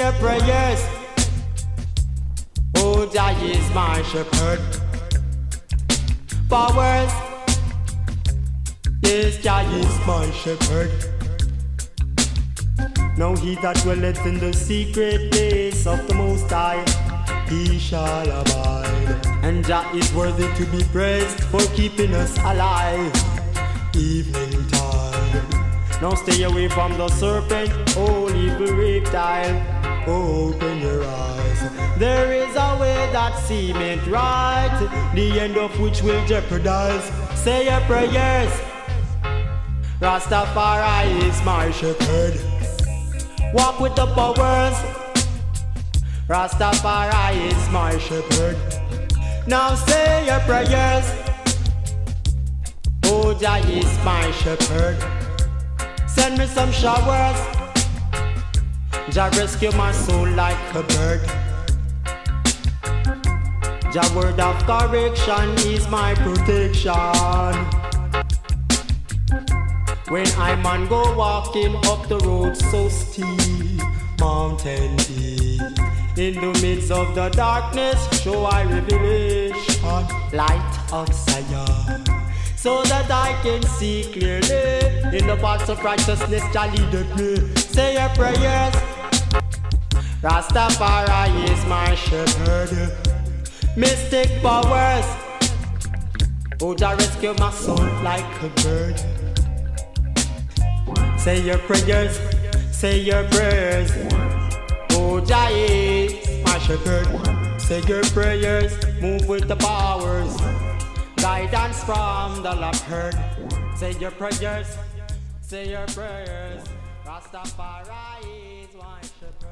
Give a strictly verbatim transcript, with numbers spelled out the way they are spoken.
your prayers. Oh, Jah is my shepherd. Powers. Yes, Jah is my shepherd. Now he that dwelleth in the secret place of the Most High, he shall abide. And Jah is worthy to be praised for keeping us alive. Evening time. Now stay away from the serpent, oh evil reptile. Open your eyes. There is a way that seemeth right, the end of which will jeopardize. Say your prayers. Rastafari is my shepherd. Walk with the powers. Rastafari is my shepherd. Now say your prayers. Oh, Jah is my shepherd. Send me some showers. Jah rescue my soul like a bird. Jah word of correction is my protection. When I man go walking up the road so steep, mountain deep, in the midst of the darkness, show I revelation, light of Zion, so that I can see clearly. In the paths of righteousness, Jah leadeth me. Say your prayers. Rastafari is my shepherd. Mystic powers. Oh, Jah rescue my soul like a bird. Say your prayers, say your prayers. Oh, Jah is my shepherd. Say your prayers, move with the powers. Guidance from the love herd. Say your prayers, say your prayers. Rastafari is my shepherd.